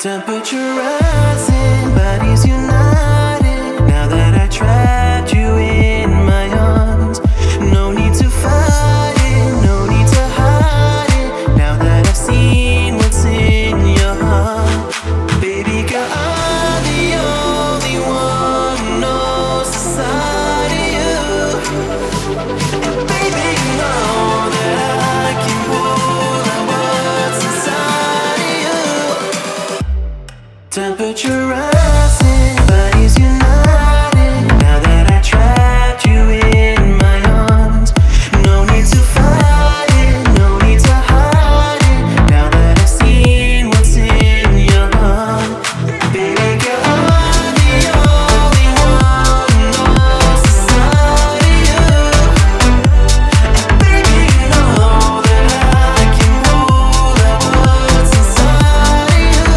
Temperature rising, bodies united. Now that I trapped you in my arms, no need to fight it, no need to hide it. Now that I've seen what's in your heart, baby girl, I'm the only one who knows the side of you. And baby, you know that I can pull out what's inside of you. Temperature rising, bodies united. Now that I trapped you in my arms, no need to fight it, no need to hide it. Now that I've seen what's in your heart, baby girl, I'm the only one who knows the side of you. And baby, you know that I can pull out what's inside of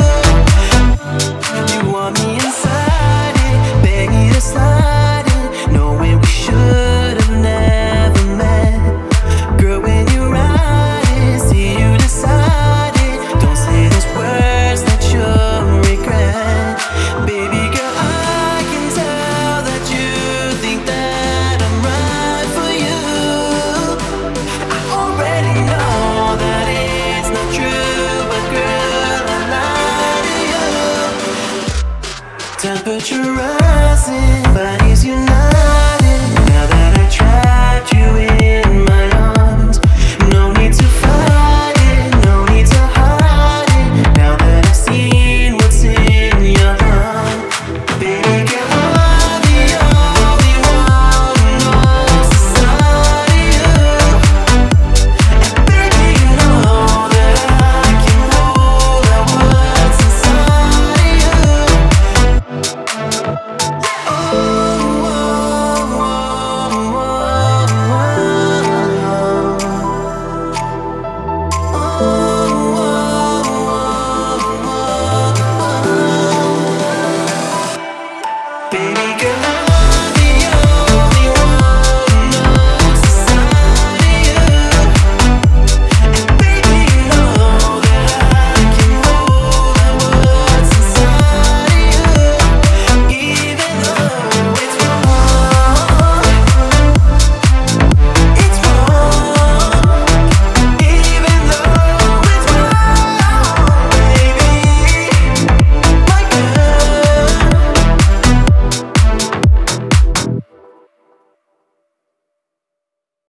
you. You want me inside it, beg you to slide it, knowing we should have never met. Girl, when you ride it, see you decide it. Don't say those words that you'll regret. Baby girl, I can tell that you think that I'm right for you. I already know that it's not true, but girl, I lie to you. Temperature rising, bodies united.